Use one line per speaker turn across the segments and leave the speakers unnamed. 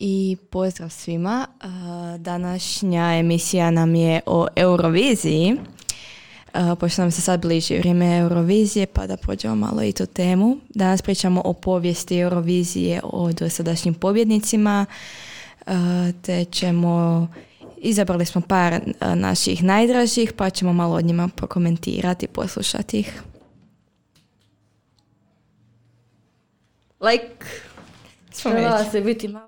I pozdrav svima. Današnja emisija nam je o Euroviziji. Pošto nam se sad bliži vrijeme Eurovizije, pa da prođemo malo i tu temu. Danas pričamo o povijesti Eurovizije, o dosadašnjim pobjednicima, te izabrali smo par naših najdražih, pa ćemo malo od njima prokomentirati, poslušati ih.
Treba se biti malo.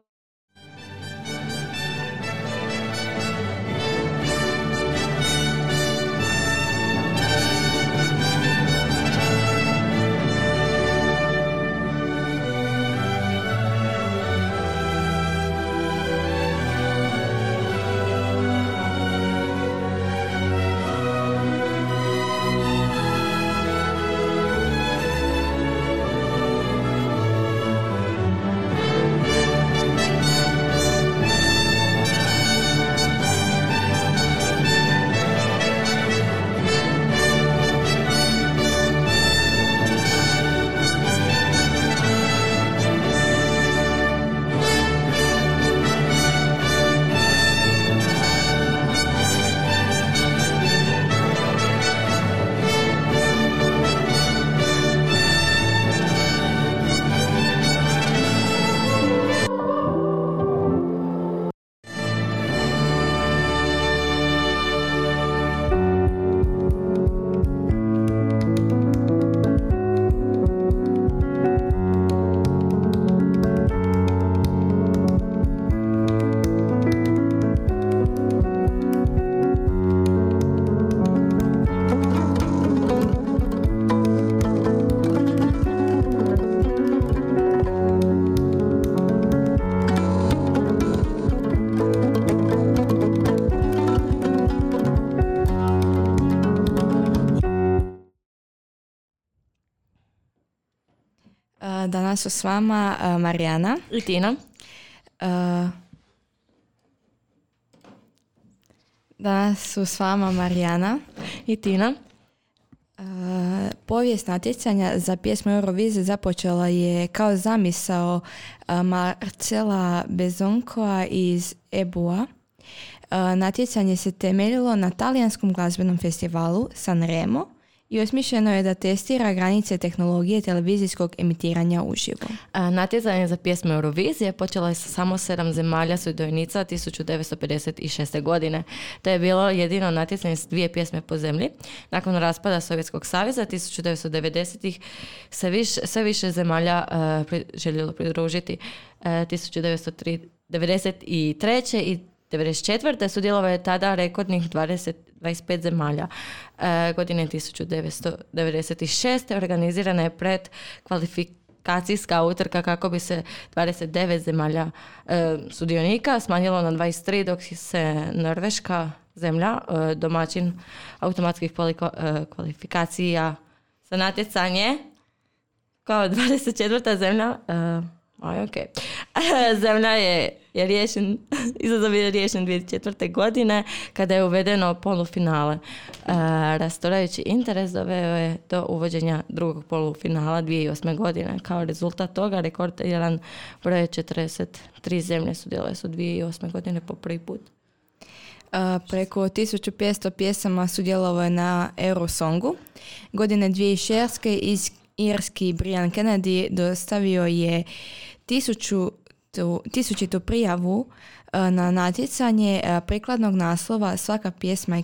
Danas su s vama Marijana
I Tina.
Danas su s vama Marijana
I Tina.
Povijest natjecanja za pjesmu Eurovizije započela je kao zamisao Marcela Bezonkoa iz EBU-a. Natjecanje se temeljilo na talijanskom glazbenom festivalu Sanremo i osmišljeno je da testira granice tehnologije televizijskog emitiranja uživo.
Natjecanje za pjesmu Eurovizije počelo je sa samo 7 zemalja sudionica 1956. godine. To je bilo jedino natjecanje s 2 pjesme po zemlji. Nakon raspada Sovjetskog saveza 1990-ih sve više zemalja željelo pridružiti. 1993. i 1994. sudjelovalo je tada rekordnih 25 zemalja. Godine 1996. organizirana je predkvalifikacijska utrka kako bi se 29 zemalja sudionika smanjilo na 23, dok se Norveška zemlja, domaćin automatskih kvalifikacija za natjecanje, kao 24. zemlja, zemlja je riješen, izazov je riješen 2004. godine kada je uvedeno polufinale. Rasturajući interes doveo je do uvođenja drugog polufinala 2008. godine. Kao rezultat toga rekordiran broj 43 zemlje sudjelovale su 2008. godine po prvi put.
Preko 1500 pjesama sudjelovalo je na Eurosongu. Godine 2006. iz Irski Brian Kennedy dostavio je 1000 prijavu na natjecanje prikladnog naslova Svaka pjesma je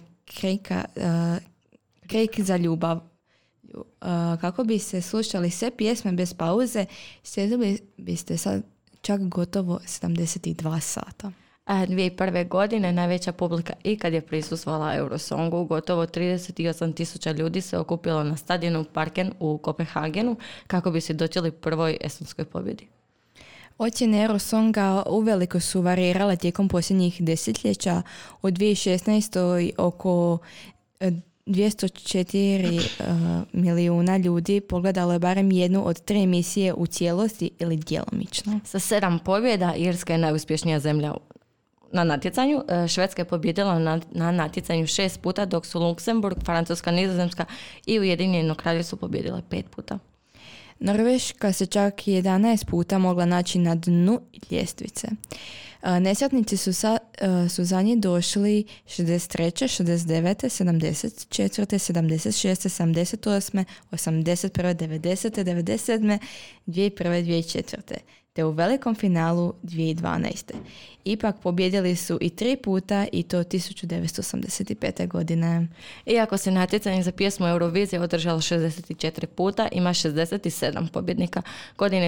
krik za ljubav. Kako bi se slušali sve pjesme bez pauze, sjedili biste sad čak gotovo 72 sata.
2001. godine najveća publika ikad je prisustvovala Eurosongu. Gotovo 38.000 ljudi se okupilo na stadionu Parken u Kopenhagenu kako bi se dočeli prvoj estonskoj pobjedi.
Ocjene Eurosonga uveliko su varirale tijekom posljednjih desetljeća. U 2016. oko 204 milijuna ljudi pogledalo je barem jednu od 3 emisije u cijelosti ili djelomično.
Sa 7 pobjeda Irska je najuspješnija zemlja na natjecanju. Švedska je pobjedila na natjecanju 6 puta, dok su Luksemburg, Francuska, Nizozemska i Ujedinjeno Kraljevstvo pobjedile 5 puta.
Norveška se čak 11 puta mogla naći na dnu ljestvice. Nesretnici su za njih došli 63., 69., 74., 76., 78., 81., 90., 97., 2001., 2004. te u velikom finalu 2012. Ipak pobjedili su i 3 puta i to 1985. godine.
Iako se natjecanje za pjesmu Eurovizije održalo 64 puta, ima 67 pobjednika. Godine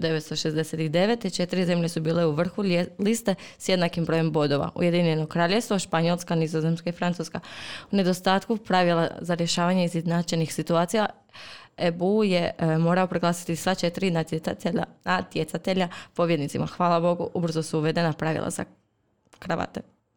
1969. 4 zemlje su bile u vrhu liste s jednakim brojem bodova. Ujedinjeno Kraljevstvo, Španjolska, Nizozemska i Francuska. U nedostatku pravila za rješavanje izjednačenih situacija EBU je morao proglasiti sva 4 natjecatelja pobjednicima. Hvala Bogu, ubrzo su uvedena pravila za kravate.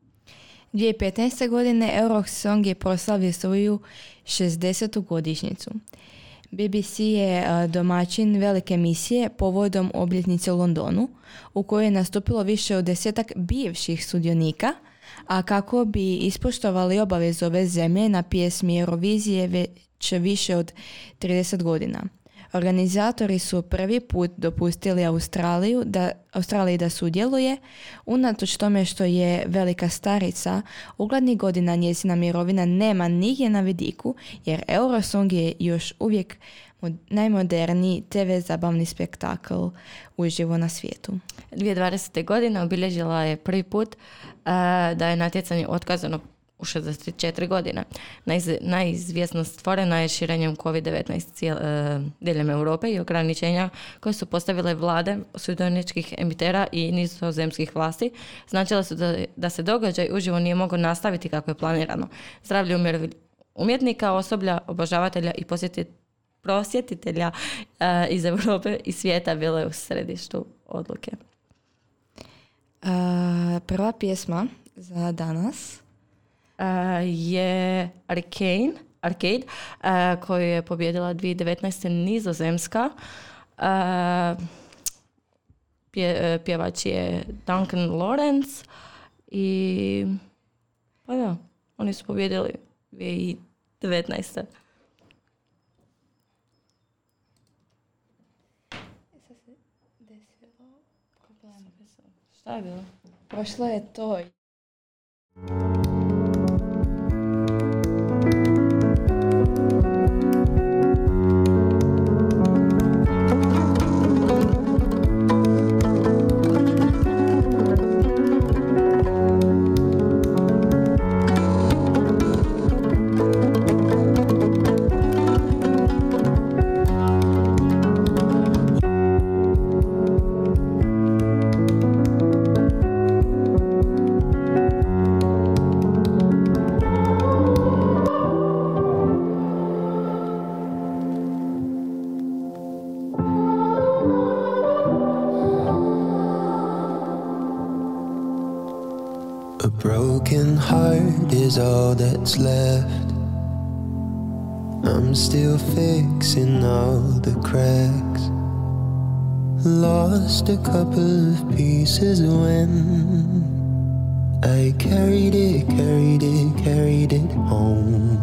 2015. godine Eurosong je proslavio svoju 60. godišnjicu. BBC je domaćin velike emisije povodom obljetnice u Londonu, u kojoj je nastupilo više od 10 bivših sudionika, a kako bi ispoštovali obavezu ove zemlje na pjesmi Eurovizije već više od 30 godina. Organizatori su prvi put dopustili Australiji da sudjeluje, unatoč tome što je velika starica, uglednih godina njezina mirovina nema nigdje na vidiku, jer Eurosong je još uvijek najmoderniji TV zabavni spektakl uživo na svijetu.
2020. godine obilježila je prvi put da je natjecanje otkazano u 64 godine. Neizvjesnost stvorena je širenjem COVID-19 diljem Europe i ograničenja koje su postavile vlade sudioničkih emitera i nizozemskih vlasti. Značilo su da se događaj uživo nije mogao nastaviti kako je planirano. Zdravlje umjetnika, osoblja, obožavatelja i prosjetitelja iz Europe i svijeta bilo je u središtu odluke.
Prva pjesma za danas
je Arcade, koju je pobjedila 2019. Nizozemska. Pjevač je Duncan Lawrence i pa da, oni su pobjedili 2019. Šta je bilo?
Prošlo je to.
A broken heart is all that's left. I'm still fixing all the cracks. Lost a couple of pieces when I carried it home.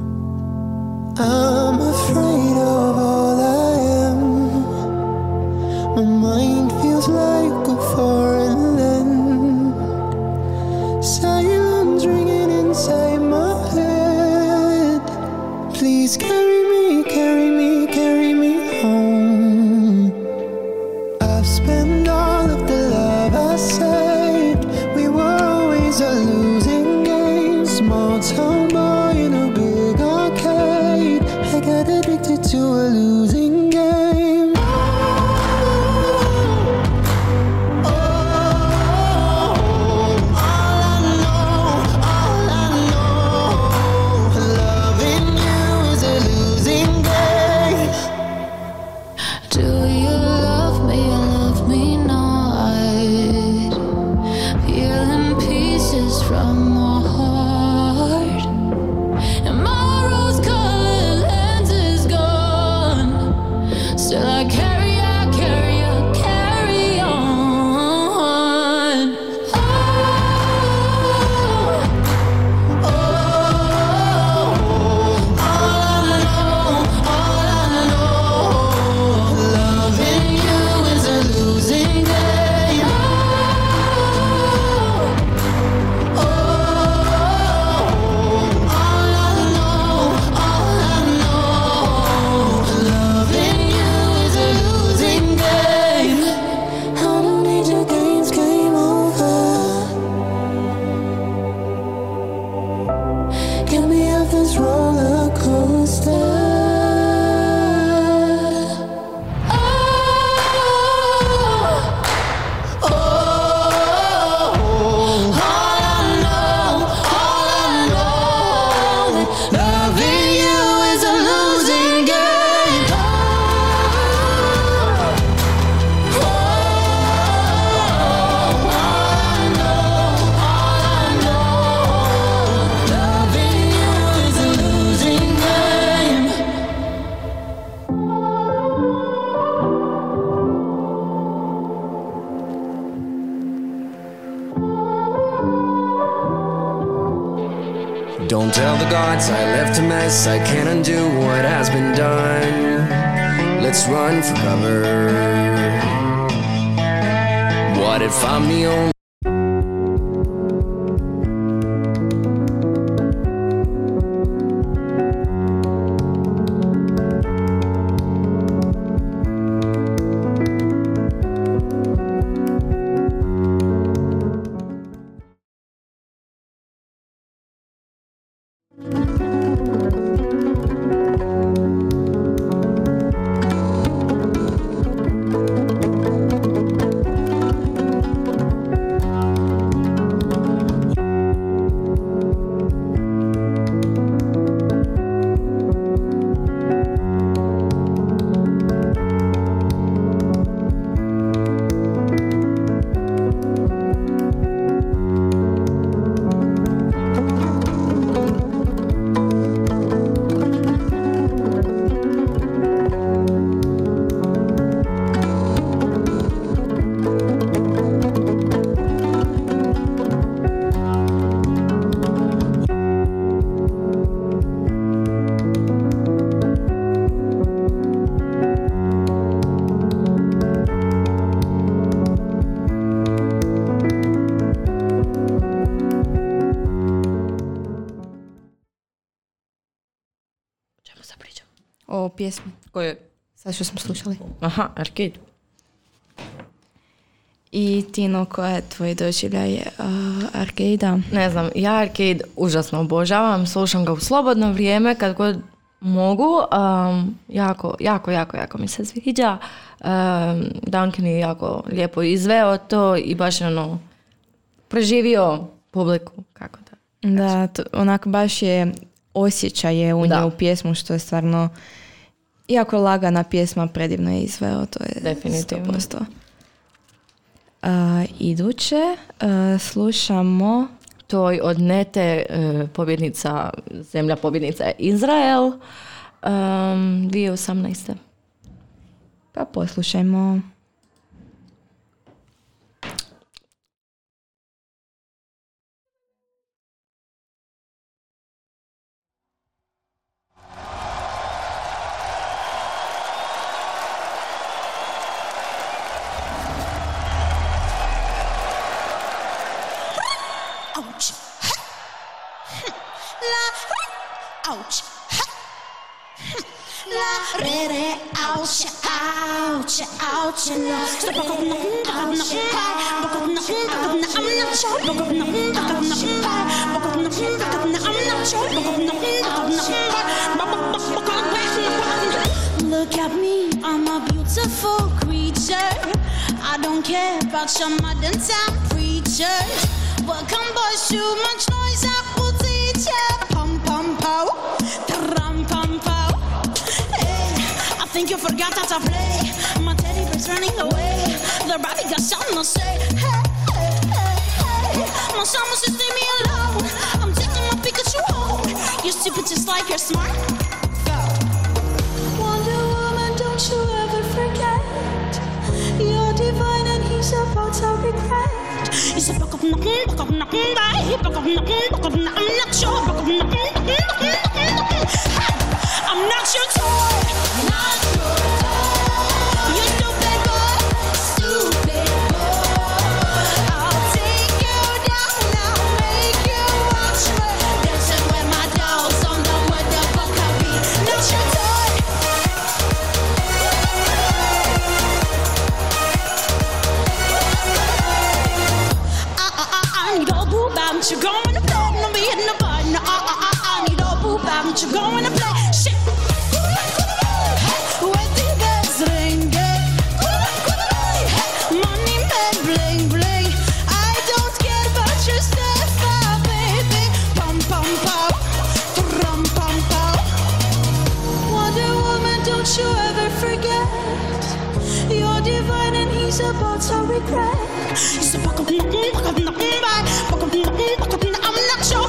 I'm afraid of all I am. My mind feels like a foreign land. Silence ringing inside my head. Please carry me, carry me, carry me home. I've spent all of the love I saved. We were always a losing game. Small town boy in a big arcade. I got addicted to a losing game.
And my rose-colored lens is gone. regards, I left a mess, I can't undo what has been done. Let's run for cover. What if I'm the only
O pjesmi.
Koju?
Sad što smo slušali.
Aha, Arcade.
I Tino, koja je tvoj doživljaj Arcade-a?
Ne znam, ja Arcade užasno obožavam, slušam ga u slobodno vrijeme kad god mogu. Jako mi se sviđa. Duncan je jako lijepo izveo to i baš preživio publiku. Kako da?
Da, onako baš je osjećaje u njoj u pjesmu, što je stvarno jako lagana pjesma, predivno je izveo, to je
definitivno
100%. Iduće slušamo
to od Nete, zemlja pobjednica je Izrael, 2018.
Pa poslušajmo.
Look at me, I'm a beautiful creature. I don't care about your modern time preachers. Welcome boys, too much noise, I will teach ya. Pum pum pow, tram pum pow. Hey, I think you forgot how to play. My teddy bear's running away. The rabbit got something to say. Hey, hey, hey, hey. My son wants to leave me alone. I'm taking my Pikachu home. You're stupid just like you're smart. Wonder Woman, don't you ever forget. You're divine and he's about to regret. He said, I'm not sure. I'm not your toy. Not your toy. You stupid boy. Stupid boy. I'll take you down. I'll make you watch me. Dancing with my dolls on the motherfucker beat. Not your toy. I need all boo bam. You going to play? No be hitting the button. I need all boo bam. You going to play? Shit. Wedding bells ringing. Money man bling bling. I don't care about your stuff, baby. Pum pum pow, rum pum pow. Wonder Woman, don't you ever forget. You're divine and he's about to regret. He's a buck up, I'm not sure.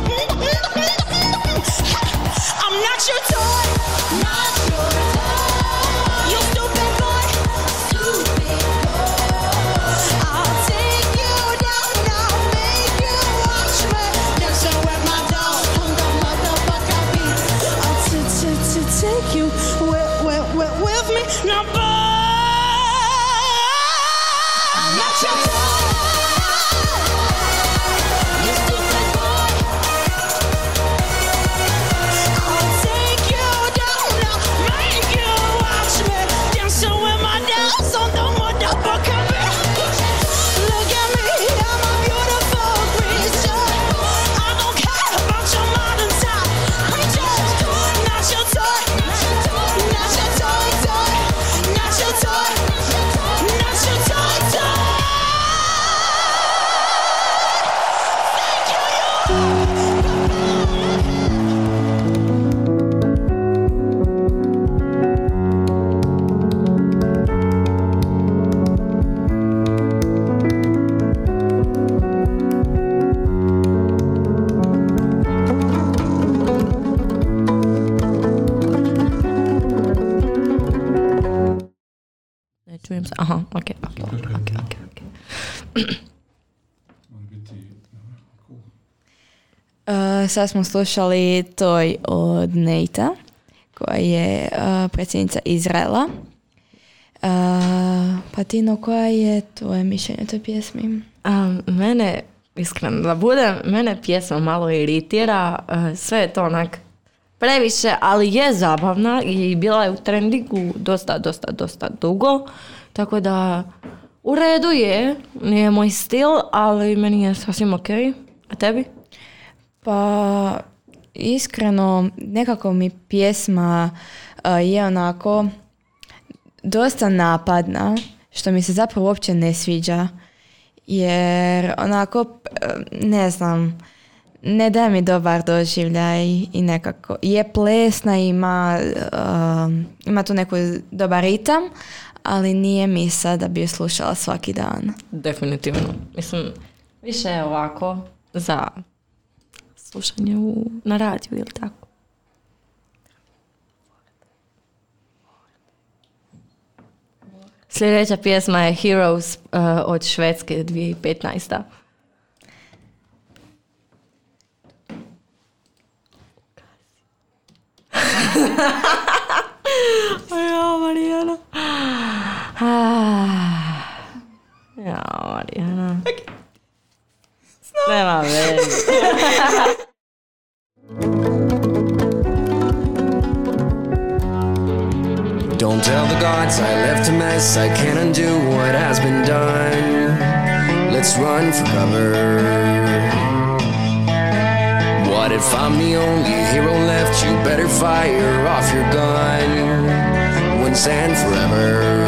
I'm not your toy. Not your toy. You stupid boy. Stupid boy. I'll take you down. I'll make you watch me. Dancing with my dolls on the mother sweat with me. Now, boy, I'm not your boy. You stupid boy. I'll take you down now, make you watch me dancing with my dance on the motherfucking bed. Look at me, I'm a beautiful creature. I don't care about your modern time. I'm just not your toy, not your toy, not your toy, not your toy, not your toy, toy.
Ne čujem se. Aha, okej.
Sad smo slušali Toj od Neita, koja je predsjednica Izraela. Pa Tino, koja je tvoje mišljenje o toj pjesmi?
Mene, iskreno da budem, mene pjesma malo iritira. Sve je to onak previše, ali je zabavna i bila je u trendingu dosta dugo. Tako da u redu je, nije moj stil, ali meni je sasvim ok. A tebi?
Pa iskreno nekako mi pjesma je onako dosta napadna, što mi se zapravo uopće ne sviđa, jer onako ne znam, ne daje mi dobar doživljaj i nekako je plesna, ima tu neku dobar ritam, ali nije mi sad da bi ju slušala svaki dan.
Definitivno. Mislim, više je ovako za slušanje na radiju ili tako. Sljedeća pjesma je Heroes od Švedske 2015. Ja, Marijana. Ja, Marijana. Nema veze.
Don't tell the gods I left a mess. I can't undo what has been done. Let's run for cover. What if I'm the only hero left? You better fire off your gun once and forever.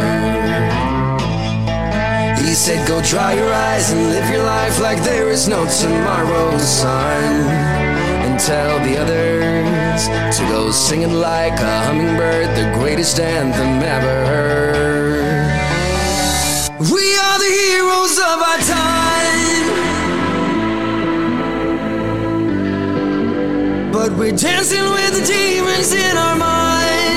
He said go dry your eyes and live your life like there is no tomorrow, son. And tell the others to go singing like a hummingbird, the greatest anthem ever heard. We are the heroes of our time, but we're dancing with the demons in our minds.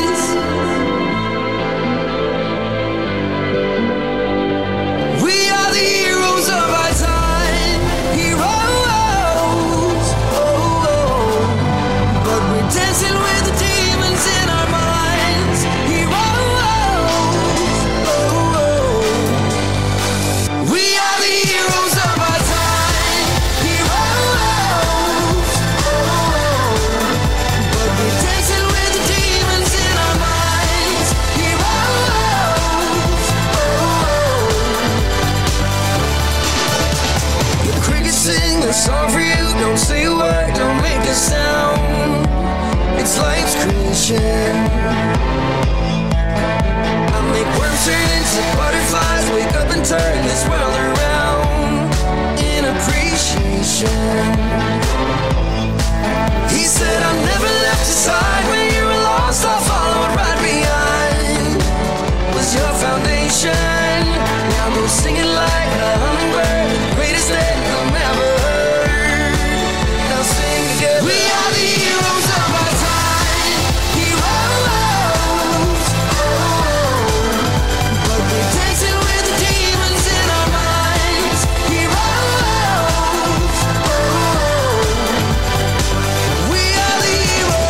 We are the heroes of our time, heroes, but we're dancing with the demons in our minds, heroes, we are the heroes of our time, heroes, but we're dancing with the demons in our minds, heroes. The crickets sing a song for you. Don't say a word, don't make a sound. It's life's creation. I make worms turn into butterflies. Wake up and turn this world around in appreciation. He said I never left your side when you were lost. I followed right behind. Was your foundation. Now go singing like a hummingbird, the greatest anthem ever heard. Now sing together. We are the heroes of our time, heroes, but we're dancing with the demons in our minds, heroes. We are the heroes.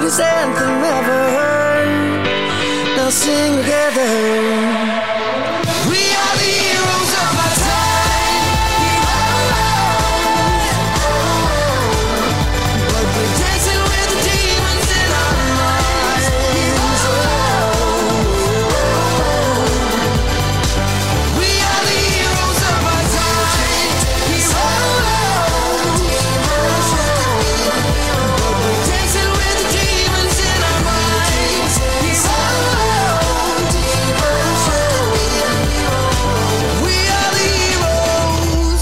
greatest anthem ever heard. Now sing together. We are the heroes of our time. But we're dancing with the demons in our minds. We are the heroes of our time. But we're dancing with the demons in our minds. We are the heroes.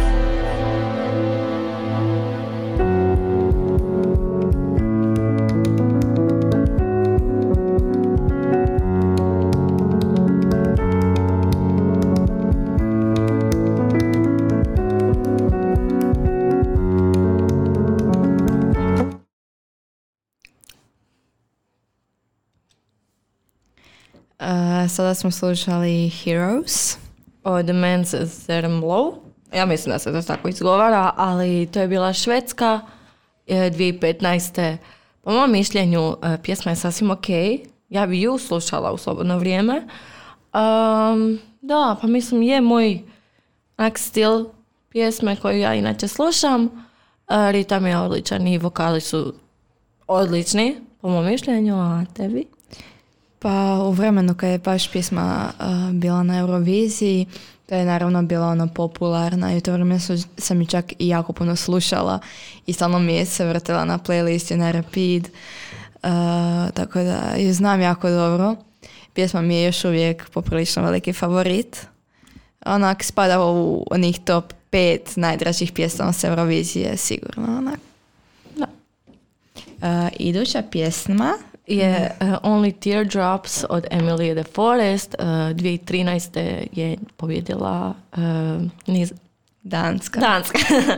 Sada smo slušali Heroes.
Od Men's Zermlow. Ja mislim da se to tako izgovara, ali to je bila Švedska 2015. Po mom mišljenju pjesma je sasvim ok. Ja bi ju slušala u slobodno vrijeme. Da, pa mislim je moj stil pjesme koju ja inače slušam. Ritam je odličan i vokali su odlični po mom mišljenju, a tebi?
Pa u vremenu kad je baš pjesma bila na Euroviziji, to je naravno bila ono popularna i u to vrijeme sam i čak i jako puno slušala i stalno mi je se vrtila na playlisti na repeat, tako da ju znam jako dobro. Pjesma mi je još uvijek poprilično veliki favorit. Onak spada u onih top 5 najdražih pjesama s Eurovizije, sigurno onak.
Da.
Iduća pjesma
je Only Teardrops od Emily de Forest. 2013. je pobjedila
Danska.
Danska.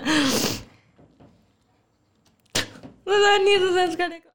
Da, Nizozemska rekla.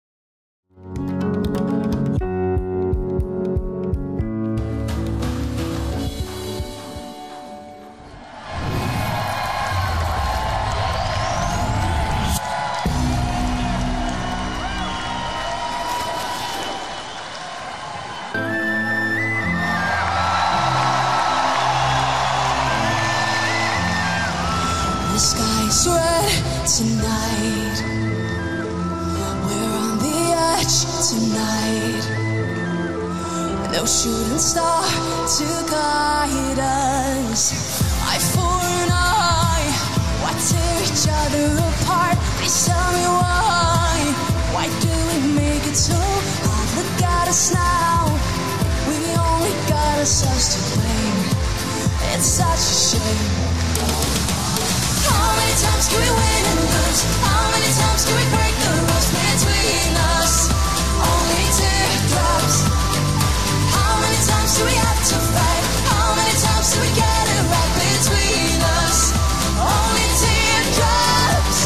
The sky's red tonight. We're on the edge tonight. No shooting star to guide us. Eye for an eye. Why tear each other apart? Please tell me why. Why do we make it so hard? Look at us now. We only got ourselves to blame. It's such a shame. How many times can we win and lose? How many times can we break the rules between us? Only teardrops. How many times do we have to fight? How many times do we get it right between us? Only teardrops.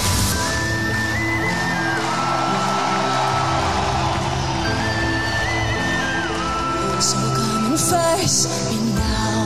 So come and face me now.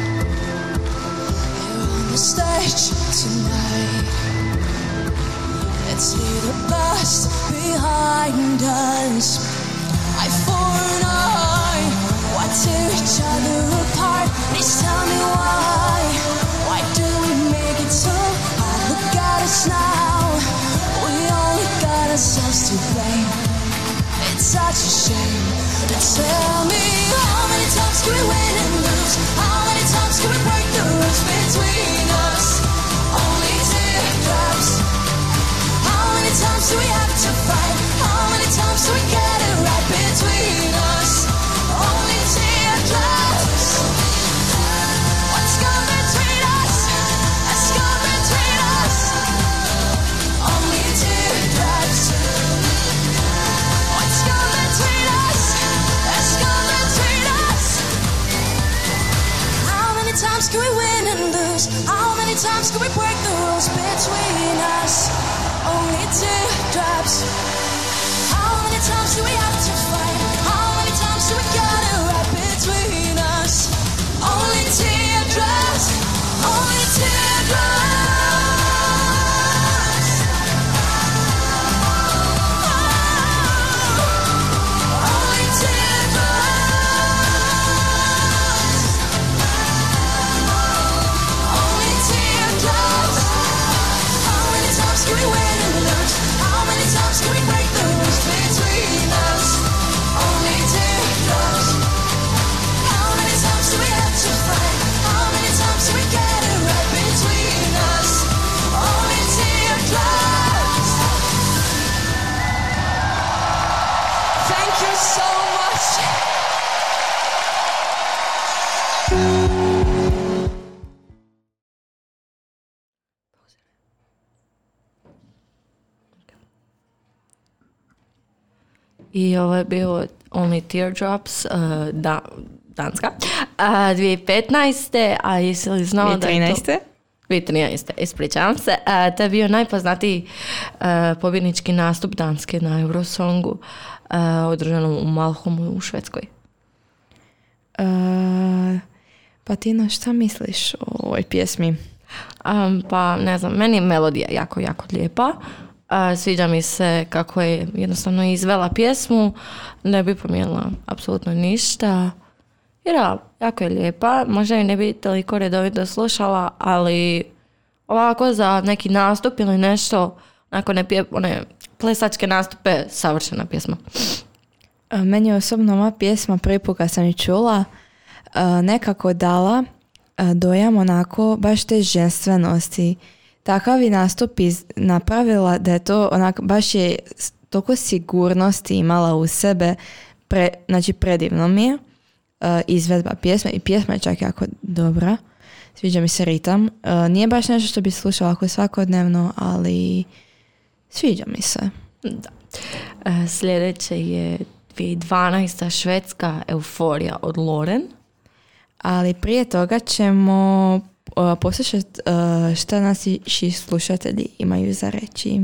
The stage tonight. Let's leave the past behind us. Eye for an eye. Why tear each other apart? Please tell me why. Why do we make it so hard? Look at us now. We only got ourselves to blame. It's such a shame. Tell me, how many times can we win and lose? How many times can we break the rules between us? Only teardrops. How many times do we have to fight? How many times do we get it right between us? Only teardrops. What's gone between us? What's gone between us? Only teardrops. What's gone between us? What's gone between us? How many times can we win and lose? How many times can we break the rules between us? Only teardrops. How many times do we have to fight? How many times do we get it right between us? Only teardrops. Only teardrops.
I ovo je bilo Only Teardrops, Danska, 2015. A jesi li znala da je to... 2013. Ispričavam se. To je bio najpoznatiji pobjednički nastup Danske na Eurosongu, održanom u Malholmu u Švedskoj.
Pa Tino, šta misliš o ovoj pjesmi?
Pa ne znam, meni je melodija jako, jako lijepa. Sviđa mi se kako je jednostavno izvela pjesmu, ne bi promijenila apsolutno ništa. Jer jako je lijepa, možda ju ne bi toliko redovito slušala, ali ovako za neki nastup ili nešto, nakon one plesačke nastupe, savršena pjesma.
Meni je osobno ova pjesma prvi put kad sam ju čula nekako dala dojam onako baš te ženstvenosti. Takav je nastup napravila da je to onak, baš je toliko sigurnosti imala u sebe, znači predivno mi je izvedba pjesme i pjesma je čak jako dobra. Sviđa mi se ritam. Nije baš nešto što bi slušala ako svakodnevno, ali sviđa mi se.
Da. Sljedeće je 2012. švedska Euforija od Loren.
Ali prije toga ćemo poslušati šta naši slušatelji imaju za reći.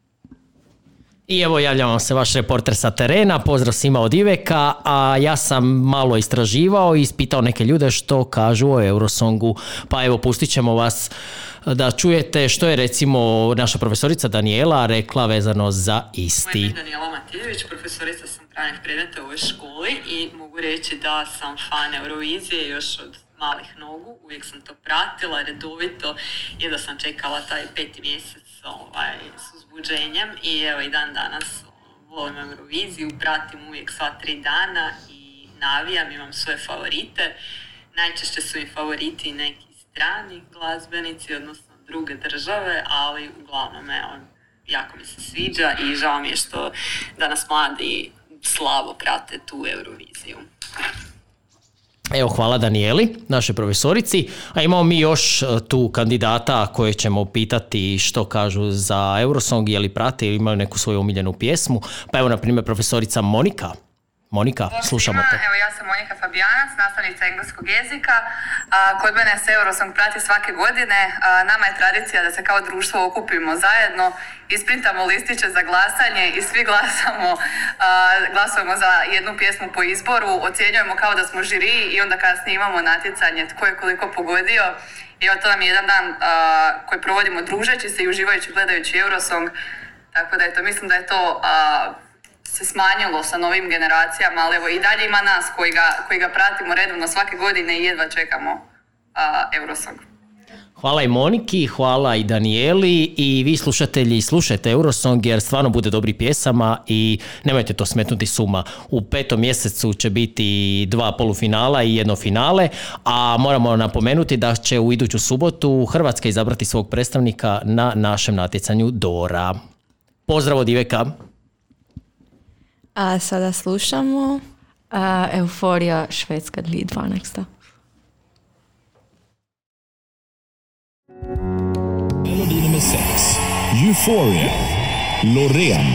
I evo javljam vam se vaš reporter sa terena, pozdrav svima od Iveka, a ja sam malo istraživao i ispitao neke ljude što kažu o Eurosongu, pa evo pustit ćemo vas da čujete što je recimo naša profesorica Danijela rekla vezano za isti.
Moje ime je Danijela Matijević, profesorica sam pravnih predmeta u ovoj školi i mogu reći da sam fan Eurovizije još od malih nogu, uvijek sam to pratila redovito i da sam čekala taj 5. mjesec s uzbuđenjem i evo i dan danas volim Euroviziju, pratim uvijek sva 3 dana i navijam, imam svoje favorite. Najčešće su im favoriti neki strani glazbenici, odnosno druge države, ali uglavnom jako mi se sviđa i žao mi je što danas mladi slabo prate tu Euroviziju.
Evo, hvala Danijeli, našoj profesorici. A imamo mi još tu kandidata koje ćemo pitati što kažu za Eurosong, je li prate ili imaju neku svoju omiljenu pjesmu. Pa evo, na primjer, profesorica Monika. Monika, slušamo te.
Evo, ja sam Monika Fabijanac, nastavnica engleskog jezika. Kod mene se Eurosong prati svake godine. Nama je tradicija da se kao društvo okupimo zajedno, isprintamo listiće za glasanje i svi glasujemo za jednu pjesmu po izboru, ocjenjujemo kao da smo žiri i onda kasnije imamo natjecanje tko je koliko pogodio. I evo, to nam je jedan dan koji provodimo družeći se i uživajući gledajući Eurosong. Tako da eto, mislim da je to se smanjilo sa novim generacijama, ali evo i dalje ima nas koji ga pratimo redovno svake godine i jedva čekamo Eurosong.
Hvala i Moniki, hvala i Danijeli i vi slušatelji slušajte Eurosong jer stvarno bude dobri pjesama i nemojte to smetnuti s uma. U 5. mjesecu će biti 2 polufinala i 1 finale, a moramo napomenuti da će u iduću subotu Hrvatska izabrati svog predstavnika na našem natjecanju Dora. Pozdrav od Iveka.
A sada slušamo
Euforija Švedska 2012.
Melodi nummer 6. Euphoria. Loreen.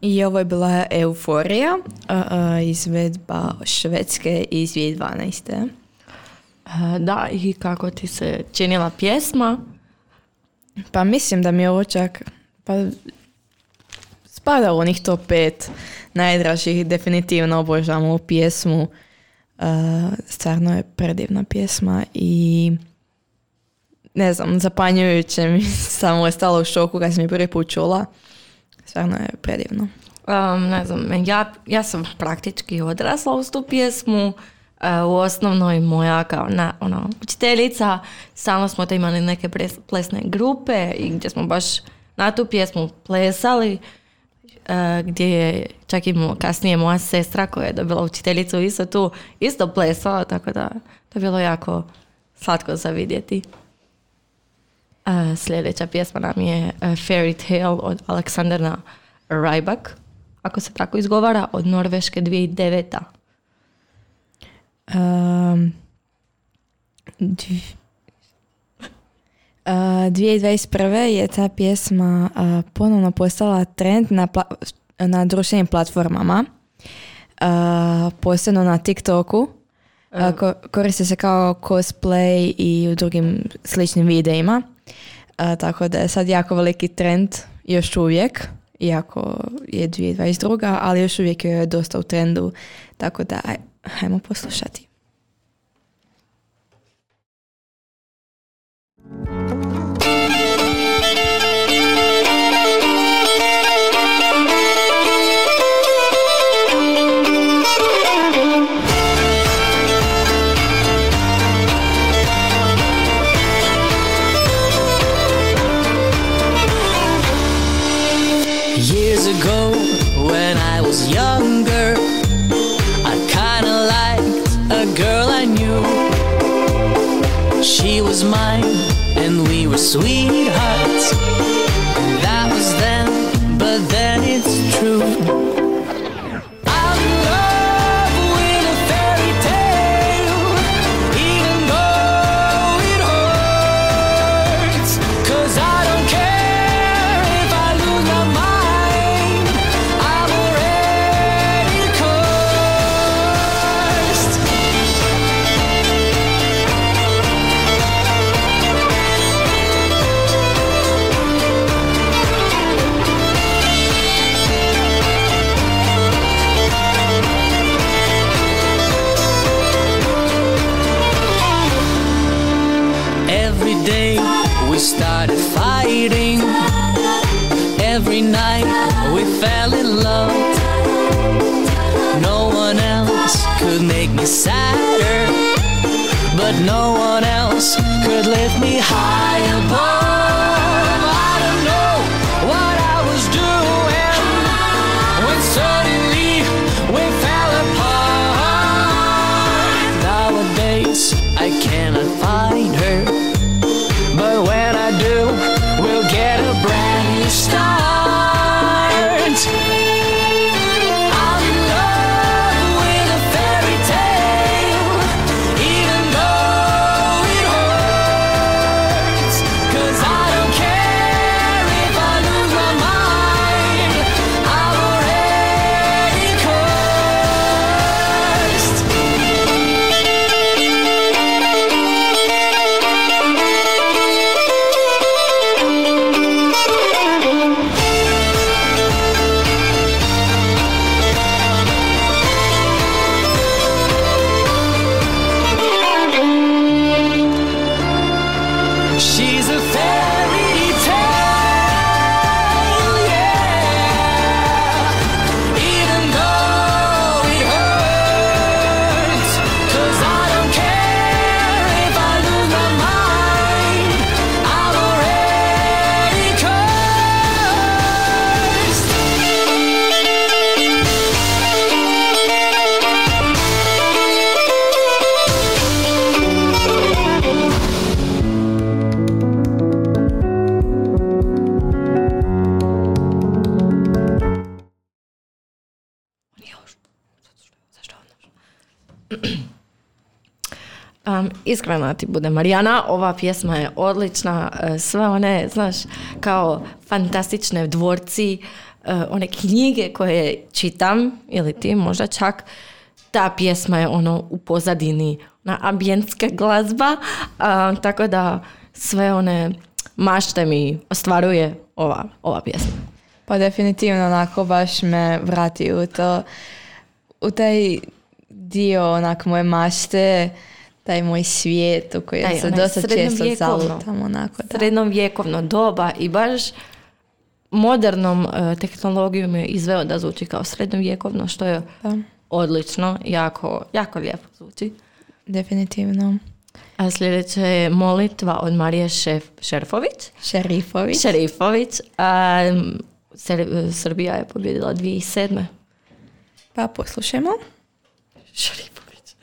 I ovo je bila Euforija, izvedba Švedske iz 2012.
Da, i kako ti se činila pjesma?
Pa mislim da mi je ovo čak spada u onih top 5 najdražih, definitivno obožavam ovu pjesmu. Stvarno je predivna pjesma i ne znam, zapanjujuće mi samo je stalo u šoku kad sam je prvi put čula. Stvarno je predivno.
Ne znam, ja sam praktički odrasla uz tu pjesmu. U osnovnoj moja kao učiteljica, stalno smo te imali neke plesne grupe i gdje smo baš na tu pjesmu plesali, gdje je čak i kasnije moja sestra koja je dobila učiteljicu isto plesala, tako da to je bilo jako slatko za vidjeti. Sljedeća pjesma nam je Fairy Tale od Aleksandra Rybak, ako se tako izgovara, od Norveške 2009.
2021. je ta pjesma ponovno postala trend na društvenim platformama, posebno na TikToku. Koriste se kao cosplay i u drugim sličnim videima, tako da je sad jako veliki trend još uvijek, iako je 2022. ali još uvijek je dosta u trendu, tako da hajmo poslušati.
Years ago, when I was younger, I kinda liked a girl I knew. She was mine, and we were sweethearts. That was then, but then it's true. I'm in love with a fairy tale, even though it hurts. 'Cause I don't care if I lose my mind, I'm already cursed. Every day we started fighting. Every night we fell in love. No one else could make me sadder, but no one else could lift me high above. I don't know what I was doing when suddenly we fell apart. Nowadays I cannot find her, but when I do, we'll get a brand new start. I'm in love with a fairy tale, even though it hurts. 'Cause I don't care if I lose my mind, I'm already cursed. She's a fairy tale, yeah, even though it hurts. 'Cause I don't care if I lose my mind, I'm already cursed.
Iskreno ti bude, Marijana, ova pjesma je odlična, sve one, znaš, kao fantastične dvorci, one knjige koje čitam, ili ti možda čak, ta pjesma je ono u pozadini, na ambijentska glazba, tako da sve one mašte mi ostvaruje ova pjesma.
Pa definitivno onako baš me vrati u taj dio onako moje mašte, taj moj svijet u kojem se dosta često zalutam. Onako, da.
Srednjovjekovno doba i baš modernom tehnologijom je izveo da zvuči kao srednjovjekovno, što je odlično, jako, jako lijepo zvuči.
Definitivno.
A sljedeća je molitva od Marije Šerifović. Srbija je pobjedila 2007.
Pa poslušajmo.
Šerifović.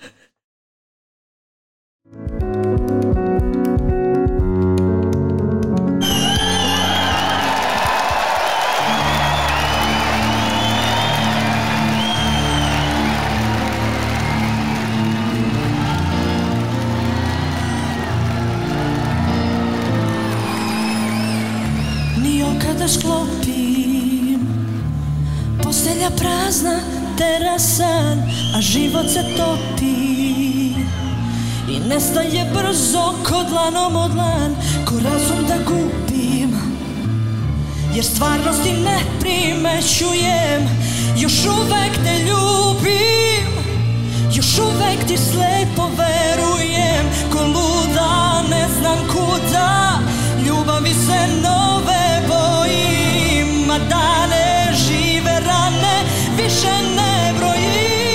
Kada sklopim, postelja prazna, terasan, a život se topi i nestaje brzo ko dlanom od dlan, ko razum da gubim, jer stvarnosti ne primećujem. Još uvek te ljubim, još uvek ti slepo verujem, ko luda ne znam kuda, ljubavi se nove bojim, a dane žive rane više ne brojim.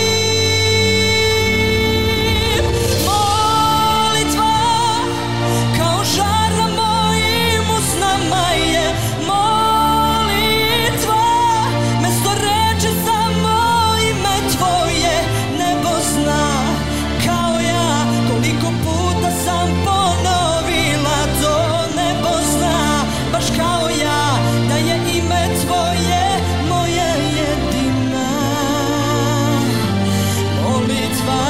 Molitva kao žar na mojim usnama je, molitva mesto reči samo ime tvoje, nebo zna kao ja koliko puta sam ponovila to, nebo zna baš kao ja da je ime tvoje moja jedina molitva.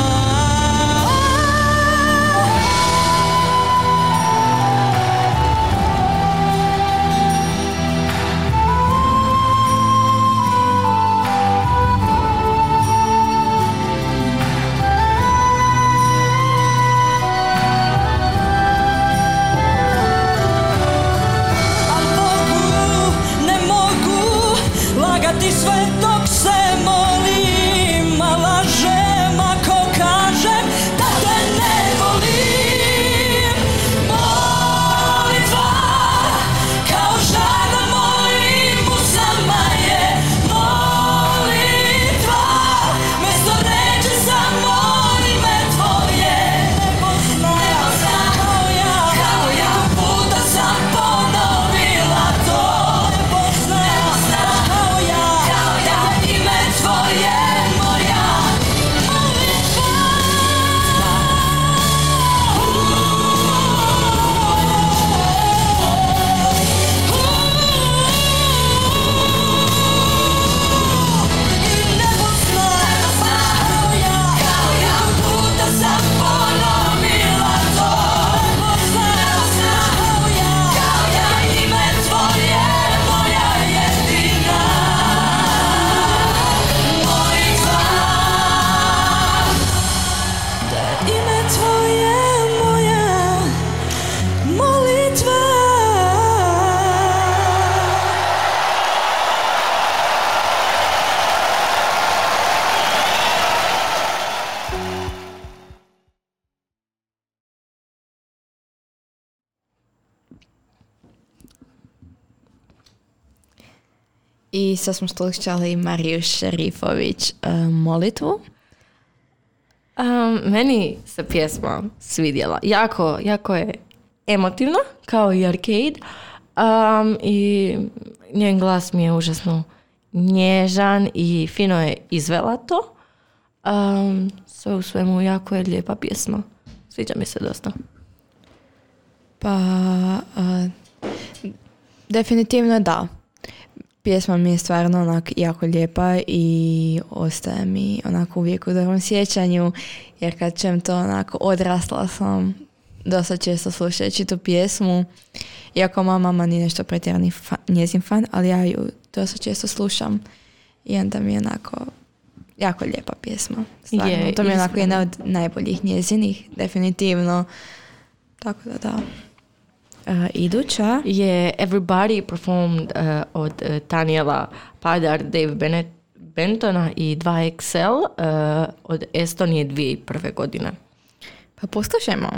Lagati sve dok se molim, a lažem ako kažem da te ne volim. Molitva kao žar na mojim usnama je, molitva mesto reči samo ime tvoje, nebo zna kao ja koliko puta sam ponovila to, nebo zna kao ja ime tvoje moja molitva. I nebo zna kao ja koliko puta sam ponovila to, nebo zna kao ja ime tvoje moja jedina molitva. Da ime tvoje moja molitva.
I sad smo slušali Mariju Šerifović molitvu.
Meni se pjesma svidjela. Jako je emotivna, kao i Arcade. I njen glas mi je užasno nježan i fino je izvela to. Sve u svemu jako je lijepa pjesma. Sviđa mi se dosta.
Pa definitivno da. Pjesma mi je stvarno onako jako lijepa i ostaje mi onako uvijek u dobrom sjećanju, jer kad čujem to onako odrasla sam dosta često slušajući tu pjesmu Iako moja mama nije nešto pretjerani njezin fan, ali ja ju dosta često slušam i onda mi je onako jako lijepa pjesma. Stvarno. To mi je onako jedna od najboljih njezinih, definitivno. Tako da. Iduća
je Everybody performed od Daniela Padar, Dave Bentona i 2XL od Estonije 2001. godine.
Pa poslušajmo.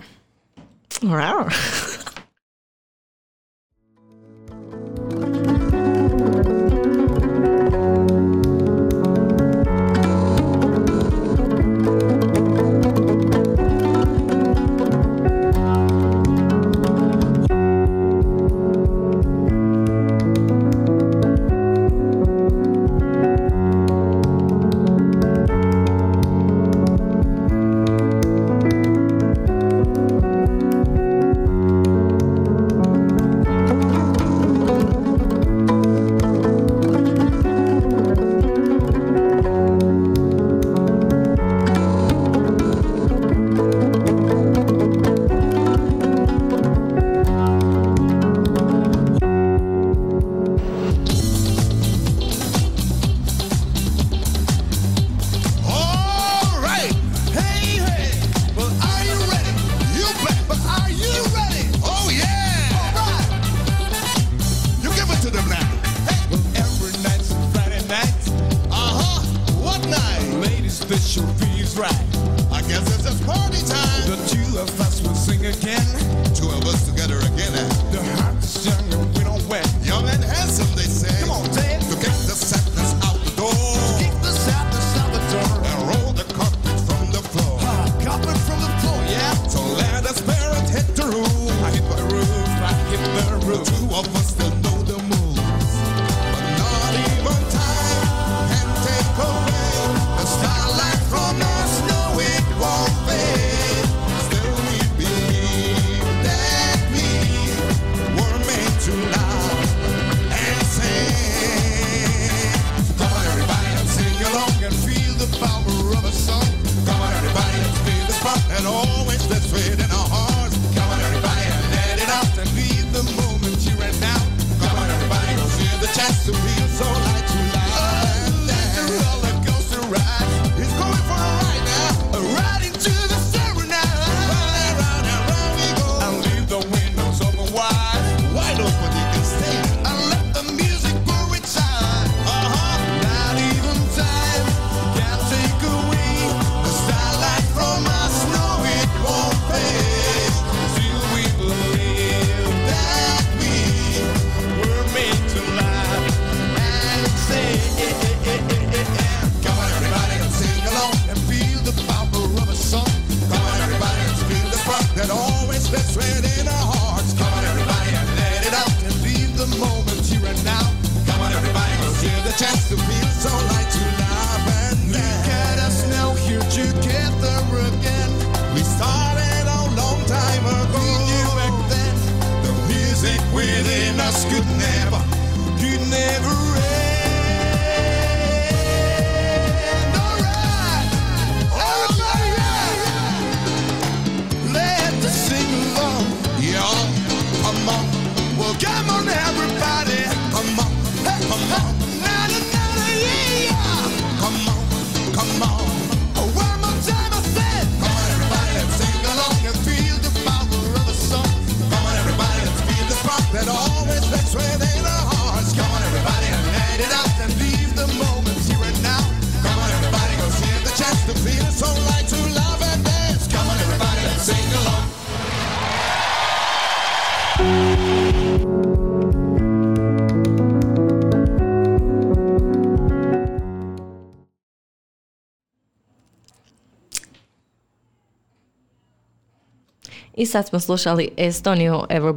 I sad smo slušali Estoniju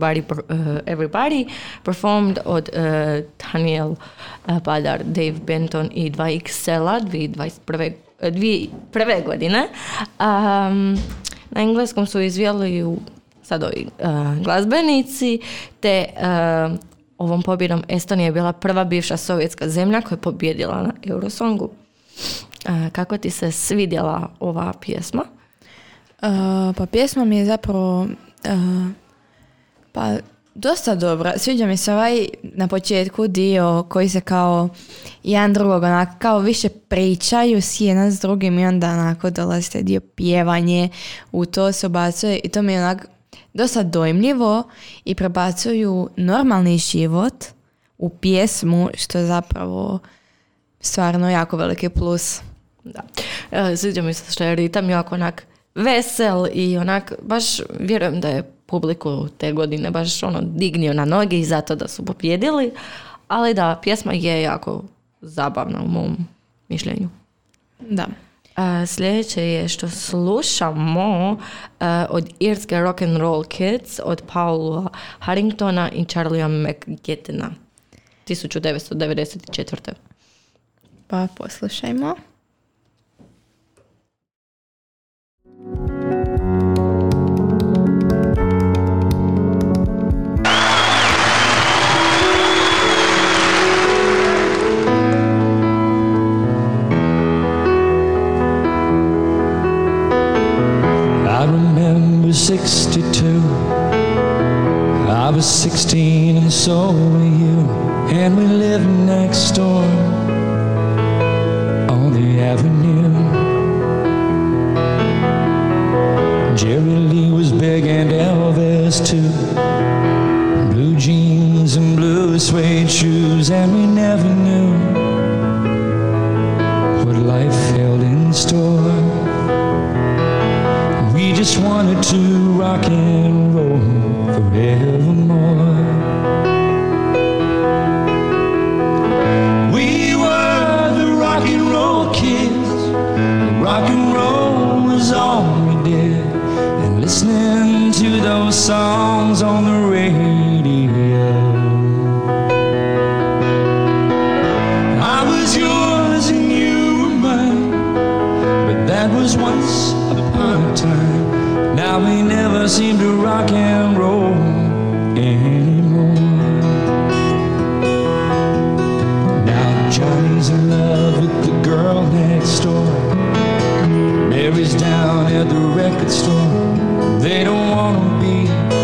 Everybody performed od Daniel Padar, Dave Benton i 2XL-a 2001. godine. Na engleskom su izvijali sad ovi glazbenici, te ovom pobjedom Estonija je bila prva bivša sovjetska zemlja koja je pobjedila na Eurosongu. Kako ti se svidjela ova pjesma?
Pa pjesma mi je zapravo dosta dobra. Sviđa mi se ovaj na početku dio koji se kao jedan drugog onako kao više pričaju s jedan s drugim i onda onako dolazi taj dio pjevanje u to se ubacuje i to mi je onako dosta dojmljivo i prebacuju normalni život u pjesmu što je zapravo stvarno jako veliki plus.
Da. Sviđa mi se što je ritam jako onak vesel i onak baš vjerujem da je publiku te godine baš ono dignio na noge i zato da su pobjedili, ali da, pjesma je jako zabavna u mom mišljenju.
Da.
Sljedeće je što slušamo od irske Rock and Roll Kids od Paula Harringtona i Charlie'a McGettena 1994.
Pa poslušajmo.
I remember 62. I was 16 and so were you. And we lived next door on the avenue. Jerry Lee was big and Elvis too. Blue jeans and blue suede shoes. And we never knew what life held in store. We just wanted to rock and roll forevermore. We were the rock and roll kids. Rock and roll was all we did. And listening to those songs on the radio. I was yours and you were mine. But that was once upon a time. Now we never seem to rock and roll anymore. Now Johnny's in love with the girl next door. Mary's down at the record store. They don't want to be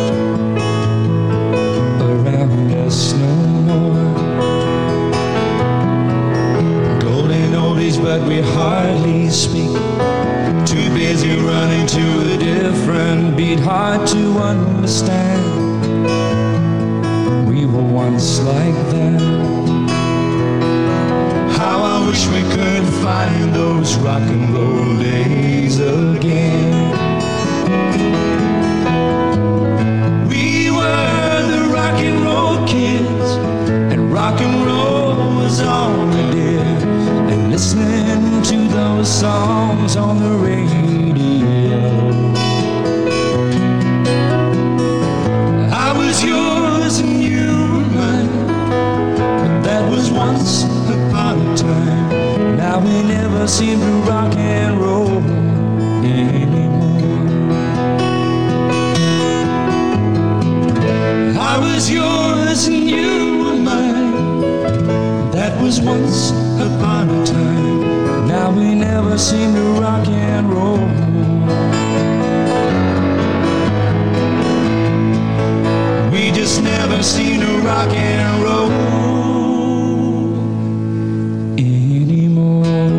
around us no more. Golden oldies, but we hardly speak. Too busy running to a different beat, hard to understand. We were once like that. How I wish we could find those rock and roll days again. We were the rock and roll kids, and rock and roll was all we did. And listening to those songs on the radio. I was yours and you were mine, but that was once upon a time. Now we never seem to rock and roll anymore. I was yours and you were mine. That was once upon a time. Now we never seem to rock and roll. We just never seem to rock and roll anymore.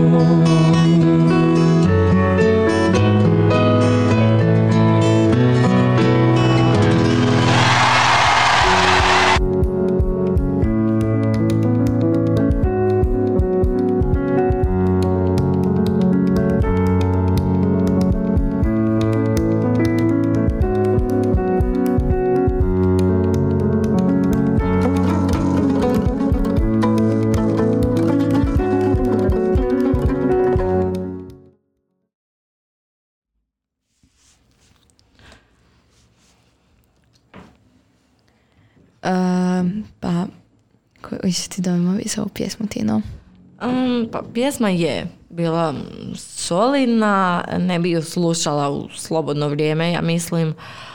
Pa, koji su ti dojmovi za ovu pjesmu, Tino?
Pa pjesma je bila solidna, ne bi ju slušala u slobodno vrijeme, ja mislim.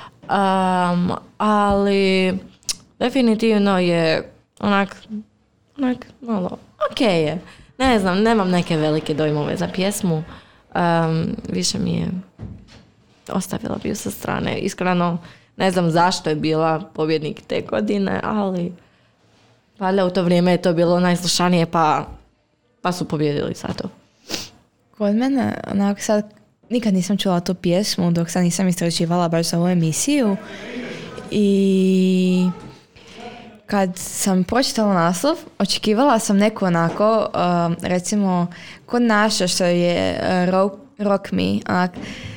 Ali definitivno je onak malo ok je. Ne znam, nemam neke velike dojmove za pjesmu. Više mi je, ostavila bi ju sa strane. Iskreno, Ne znam zašto je bila pobjednik te godine, ali valjda u to vrijeme je to bilo najslušanije, pa su pobjedili zato.
Kod mene, onako sad, nikad nisam čula tu pjesmu dok sad nisam istraživala baš za ovu emisiju. I kad sam pročitala naslov, očekivala sam neku onako, recimo, kod naša što je Rock Me, onak,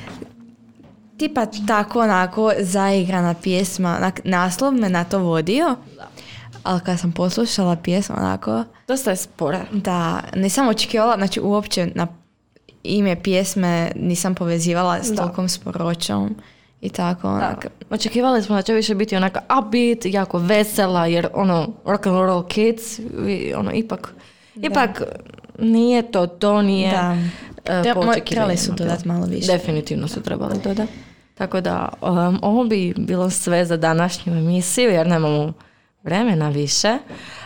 tipa tako onako zaigrana pjesma, naslov me na to vodio, ali kad sam poslušala pjesmu onako...
Dosta je spora.
Da, nisam očekivala, znači uopće na ime pjesme nisam povezivala s tolkom sporoćom i tako onako.
Očekivali smo da će više biti onako upbeat, jako vesela, jer ono, rock and roll kids, ono, ipak nije to nije po očekivanjima.
Trebali su dodati malo više.
Definitivno su trebali dodati. Tako da, ovo bi bilo sve za današnju emisiju, jer nemamo vremena više.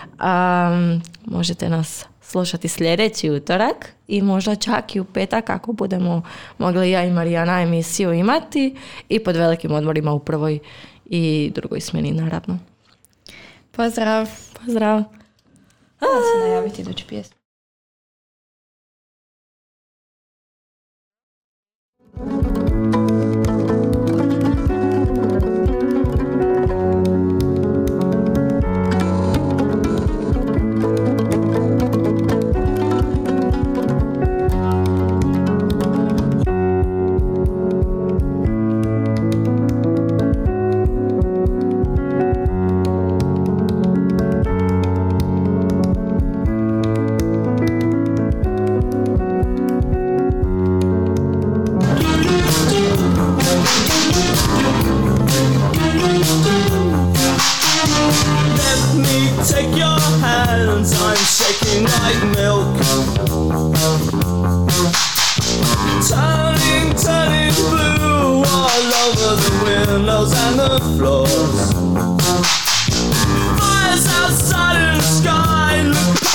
Možete nas slušati sljedeći utorak i možda čak i u petak ako budemo mogli ja i Marijana emisiju imati i pod velikim odmorima u prvoj i drugoj smjeni, naravno.
Pozdrav!
Pozdrav!
Da se najaviti iduću pjesmu.
Turning blue all over the windows and the floor.